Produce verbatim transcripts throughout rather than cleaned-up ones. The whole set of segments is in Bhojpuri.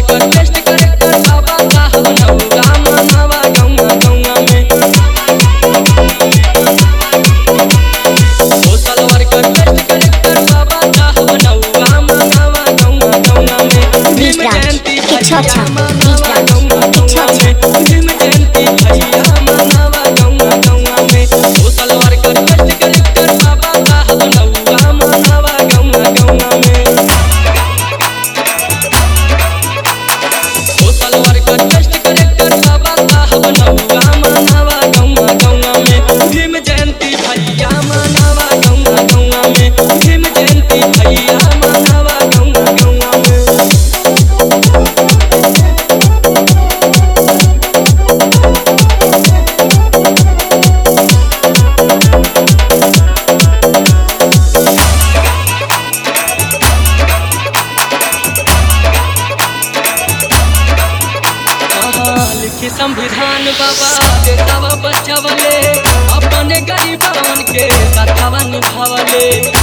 वर्कर बेस्ट करेक्टर बाबा साहब नौगा मनवा गौवा गौवा में सोशल वर्कर बेस्ट करेक्टर बाबा साहब नौगा मनवा गौवा गौवा में भीम जयंती भैया मनवा गौवा गौवा में भीम जयंती भैया मनवा गौवा गौवा में सोशल वर्कर बेस्ट करेक्टर बाबा साहब नौगा मनवा गौवा गौवा में सोशल वर्कर बेस्ट करेक्टर बाबा साहब नौगा मनवा गौवा गौवा में भीम जयंती भैया मनवा गौवा गौवा में भीम जयंती भैया मनवा गौवा गौवा में लिखी संविधान बाबा देशवा बचावले अपने गरीबन के साथवा निभावले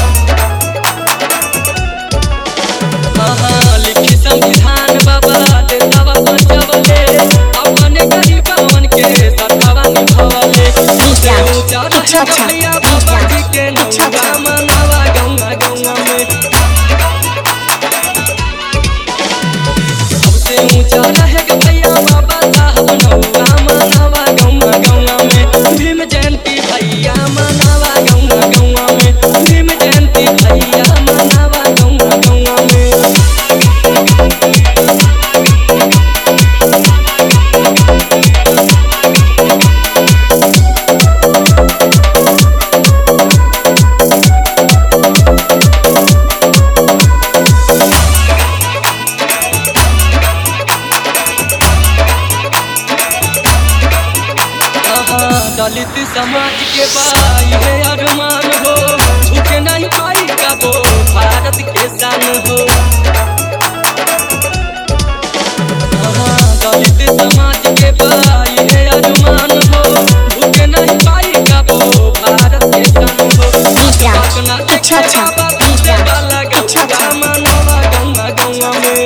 लिखी संविधान बाबा देशवा बचावले अपने गरीबन के साथवा निभावले ऊंचा भैया बाबा जी के नौगा मनवा गौवा गौवा में सबसे ऊंचा रहेगा भैया बाबा साहब नौगा मनवा गौवा गौवा में भीम जयंती भैया मनवा गौवा गौवा में भीम जयंती भैया मनवा गौवा गौवा में दलित समाज के भाई है अरमान हो झुके नहीं पाई कबो भारत के शान हो दलित समाज के भाई है अरमान हो झुके नहीं पाई कबो भारत के शान हो अपना देखे बाबा पूछे वाला गौवा मनवा गौवा गौवा में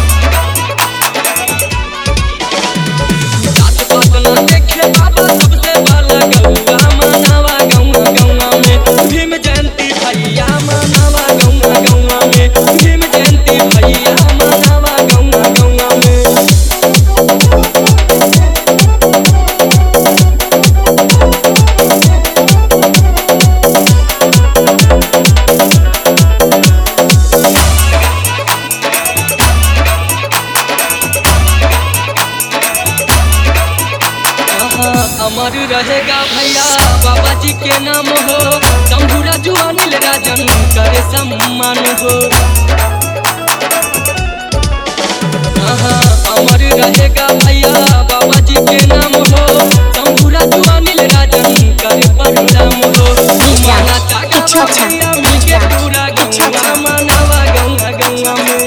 जात पात ना देखे बाबा सबसे वाला गौवा मनवा गौवा गौवा में भीम जयंती भैया मनवा गौवा गौवा में भीम जयंती भैया मनवा गौवा गौवा में अमर रहेगा भैया बाबा जी के नाम हो शंभू राजू अनिल राजन करे सम्मान हो अमर रहेगा भैया बाबा जी के नाम हो शंभू राजू अनिल राजन करे प्रणाम हो माना चागा भैया मिलके पूरा गौवा मनवा गौवा गौवा में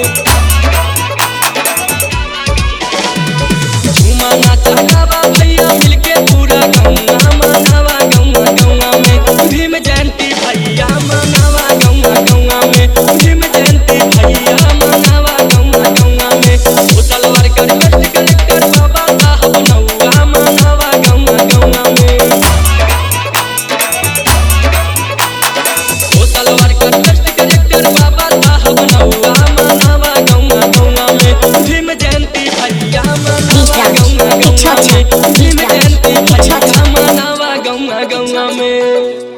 माना चागा भैया मिलके पूरा गौवा मनवा गौवा गौवा में भीम जयंती भैया मनवा गौवा गौवा में भीम जयंती भैया मनवा गौवा गौवा में सोशल वर्कर बेस्ट करेक्टर बाबा साहब नौगा मनवा गौवा गौवा में सोशल वर्कर बेस्ट करेक्टर बाबा साहब नौगा मनवा गौवा गौवा में भीम जयंती भैया मनवा गौवा गौवा में भीम जयंती भैया मनवा गौवा गौवा में।